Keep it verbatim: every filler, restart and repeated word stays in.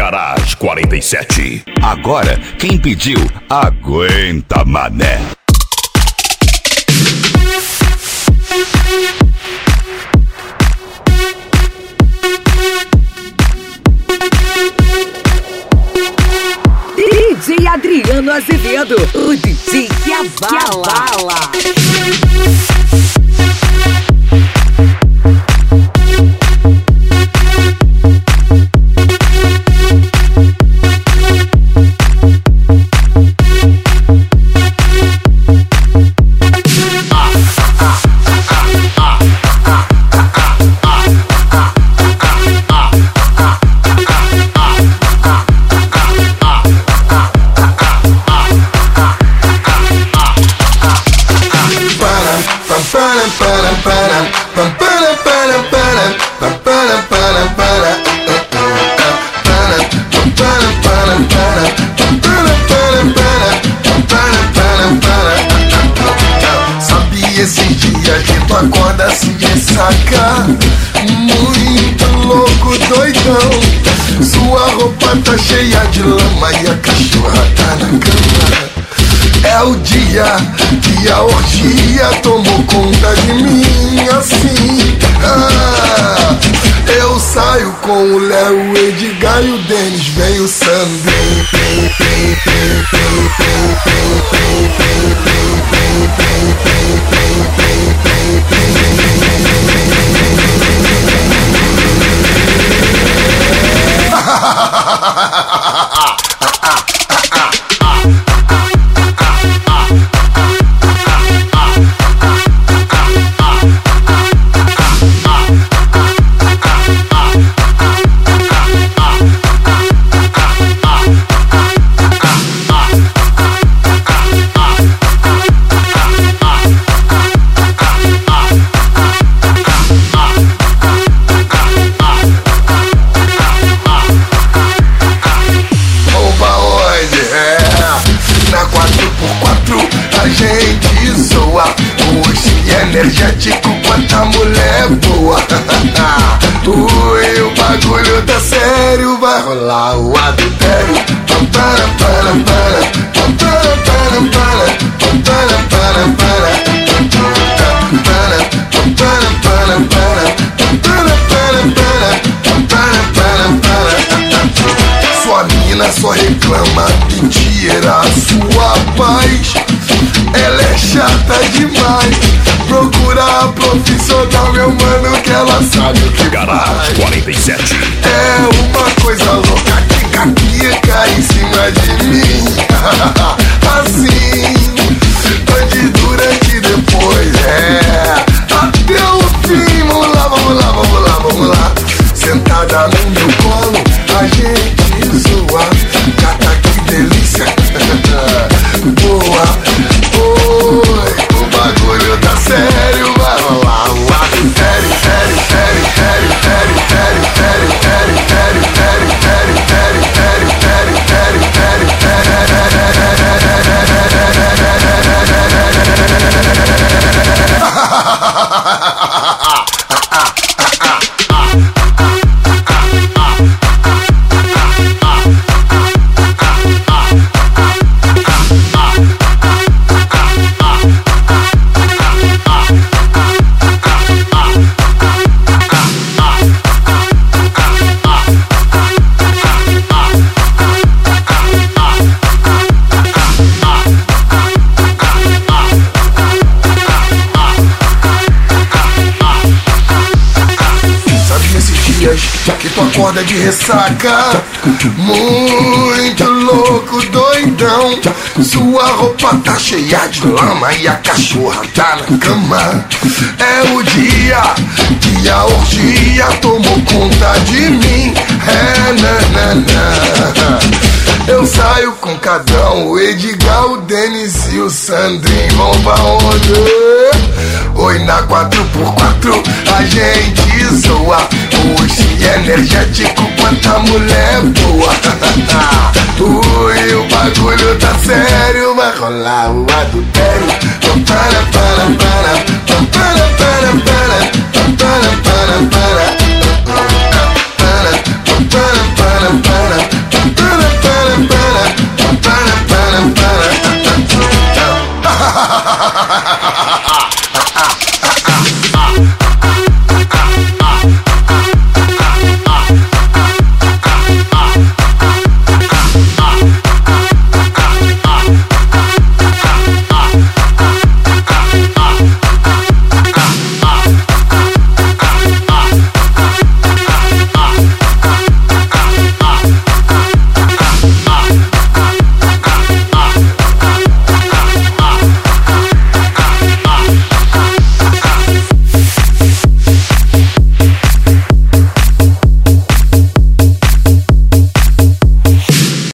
Garage quarenta e sete. Agora, quem pediu, aguenta, mané. D J Adriano Azevedo, o D J que abala. Sabe esses dias que tu acorda assim ressaca, muito louco, doidão. Sua roupa tá cheia de lama e a cachorra tá na cama. É o dia que a orgia tomou conta de mim, assim. Ah, eu saio com o Léo, o Edgar e o Denis, vem o Sandrinho. Energético, quanta mulher boa. Ui, o bagulho tá sério, vai rolar o adultério. Pam, para, para, para. Pam, para, para, para. Pam, para, para, para. Pam, para, pam, para, para, para. Pam, para, para, para. Pam, para, para, para. Sua mina só reclama, mentira, sua paz. Ela é chata demais. Procura a profissional, meu mano, que ela sabe o que Garage faz. quarenta e sete. É uma coisa louca que capica em cima de mim. Assim, antes, durante e depois. É, até o fim. Vamos lá, vamos lá, vamos lá, vamos lá. Sentada no meu colo, a gente zoa. Gata, que delícia. Boa. Oi, o bagulho tá sério, vai rolar um adultério, sério, sério, sério, sério, sério, sério, sério, sério, sério, sério, sério, sério, sério, sério, que tu acorda de ressaca, muito louco, doidão. Sua roupa tá cheia de lama e a cachorra tá na cama. É o dia que a orgia tomou conta de mim. É, nanana. Eu saio com Cadão, o Edgar, o Denis e o Sandrinho. Vão pra onde? Oi, na quatro por quatro a gente zoa. Hoje energético, quanta mulher boa. Ui, o bagulho tá sério, vai rolar o adultério. Pam, para, para, para. Pam, para, para, para. Pam, para, para, para. Para, pam, para, para, para.